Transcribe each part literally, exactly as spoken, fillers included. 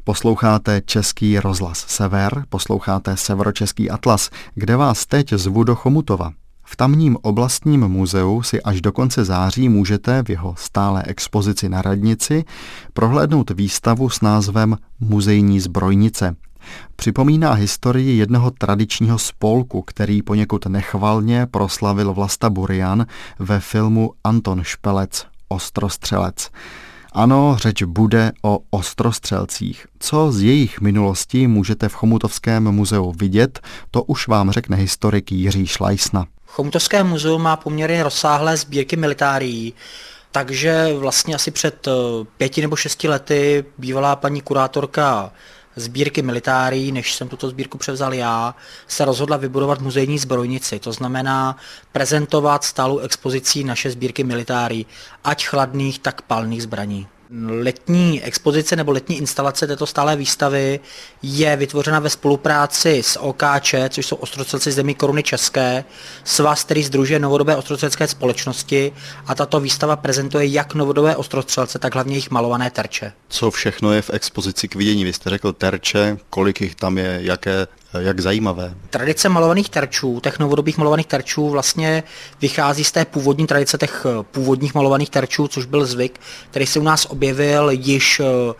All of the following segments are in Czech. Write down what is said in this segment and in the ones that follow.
Posloucháte Český rozhlas Sever, posloucháte Severočeský atlas, kde vás teď zvu do Chomutova. V tamním oblastním muzeu si až do konce září můžete v jeho stálé expozici na radnici prohlédnout výstavu s názvem Muzejní zbrojnice. Připomíná historii jednoho tradičního spolku, který poněkud nechvalně proslavil Vlasta Burian ve filmu Anton Špelec Ostrostřelec. Ano, řeč bude o ostrostřelcích. Co z jejich minulosti můžete v Chomutovském muzeu vidět, to už vám řekne historik Jiří Šlajsna. Chomutovské muzeum má poměrně rozsáhlé sbírky militárií, takže vlastně asi před pěti nebo šesti lety bývalá paní kurátorka sbírky militárií, než jsem tuto sbírku převzal já, se rozhodla vybudovat muzejní zbrojnici. To znamená prezentovat stálou expozicí naše sbírky militárií, ať chladných, tak palných zbraní. Letní expozice nebo letní instalace této stálé výstavy je vytvořena ve spolupráci s O K Č, což jsou ostrostřelci zemí Koruny české, svaz, který sdružuje novodobé ostrostřelecké společnosti, a tato výstava prezentuje jak novodobé ostrostřelce, tak hlavně jejich malované terče. Co všechno je v expozici k vidění? Vy jste řekl terče, kolik jich tam je, jaké, jak zajímavé? Tradice malovaných terčů, těch novodobých malovaných terčů vlastně vychází z té původní tradice těch původních malovaných terčů, což byl zvyk, který se u nás objevil již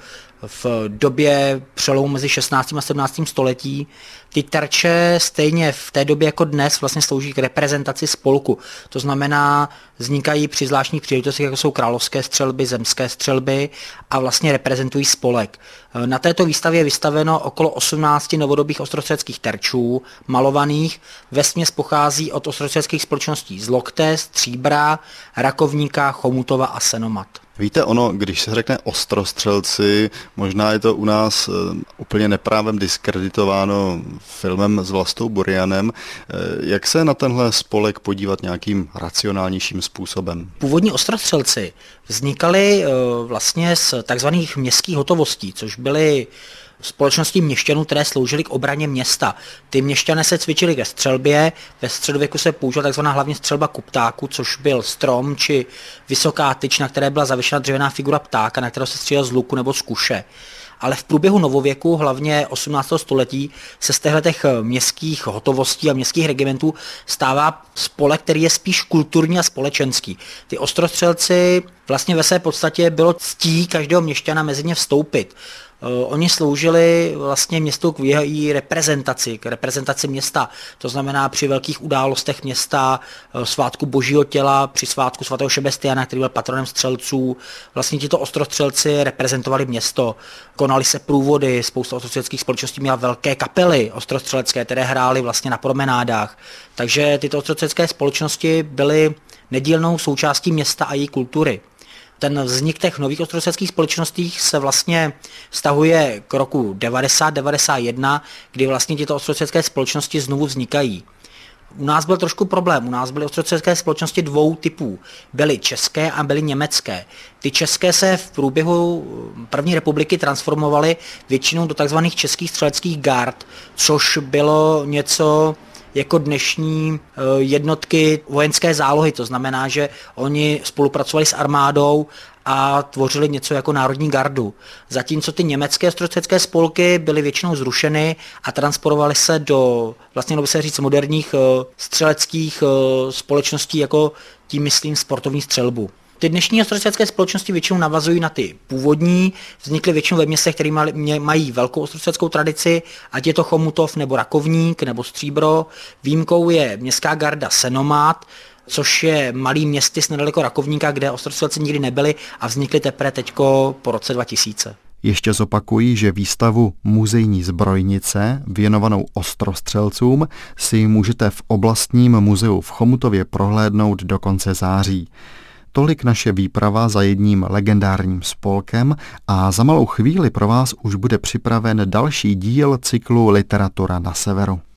v době přelomu mezi šestnáctým a sedmnáctým století. Ty terče stejně v té době jako dnes vlastně slouží k reprezentaci spolku. To znamená, vznikají při zvláštních příležitostech, jako jsou královské střelby, zemské střelby, a vlastně reprezentují spolek. Na této výstavě je vystaveno okolo osmnácti novodobých ostrostřeleckých terčů, malovaných. Vesměs pochází od ostrostřeleckých společností z Lokte, Stříbra, Rakovníka, Chomutova a Senomat. Víte, ono, když se řekne ostrostřelci, možná je to u nás úplně neprávem diskreditováno filmem s Vlastou Burianem. Jak se na tenhle spolek podívat nějakým racionálnějším způsobem? Původní ostrostřelci vznikali vlastně z takzvaných městských hotovostí, což byly společnosti měšťanů, které sloužily k obraně města. Ty měšťané se cvičili ke střelbě, ve středověku se použila takzvaná hlavně střelba ku ptáku, což byl strom či vysoká tyč, na které byla zavěšena dřevěná figura ptáka, na kterou se střílel z luku nebo z kuše. Ale v průběhu novověku, hlavně osmnáctého století, se z těchto městských hotovostí a městských regimentů stává spolek, který je spíš kulturní a společenský. Ty ostrostřelci vlastně ve své podstatě bylo ctí každého měšťana mezi ně vstoupit. Oni sloužili vlastně městu k její reprezentaci, k reprezentaci města. To znamená při velkých událostech města, svátku Božího těla, při svátku svatého Šebestiana, který byl patronem střelců. Vlastně tito ostrostřelci reprezentovali město. Konaly se průvody, spousta ostrostřeleckých společností měla velké kapely ostrostřelecké, které hrály vlastně na promenádách. Takže tyto ostrostřelecké společnosti byly nedílnou součástí města a její kultury. Ten vznik těch nových ostrostřeleckých společností se vlastně vztahuje k roku devadesát devadesát jedna, kdy vlastně tyto ostrostřelecké společnosti znovu vznikají. U nás byl trošku problém, u nás byly ostrostřelecké společnosti dvou typů. Byly české a byly německé. Ty české se v průběhu první republiky transformovaly většinou do tzv. Českých střeleckých gard, což bylo něco jako dnešní jednotky vojenské zálohy. To znamená, že oni spolupracovali s armádou a tvořili něco jako národní gardu. Zatímco ty německé ostrostřelecké spolky byly většinou zrušeny a transformovaly se do, vlastně by se říct, moderních střeleckých společností, jako tím myslím sportovní střelbu. Ty dnešní ostrostřelecké společnosti většinou navazují na ty původní, vznikly většinou ve městech, které mají velkou ostrostřeleckou tradici, ať je to Chomutov nebo Rakovník nebo Stříbro. Výjimkou je městská garda Senomat, což je malý městys nedaleko Rakovníka, kde ostrostřelci nikdy nebyli a vznikly teprve teďko po roce dva tisíce. Ještě zopakuji, že výstavu Muzejní zbrojnice věnovanou ostrostřelcům si můžete v oblastním muzeu v Chomutově prohlédnout do konce září. Tolik naše výprava za jedním legendárním spolkem a za malou chvíli pro vás už bude připraven další díl cyklu Literatura na severu.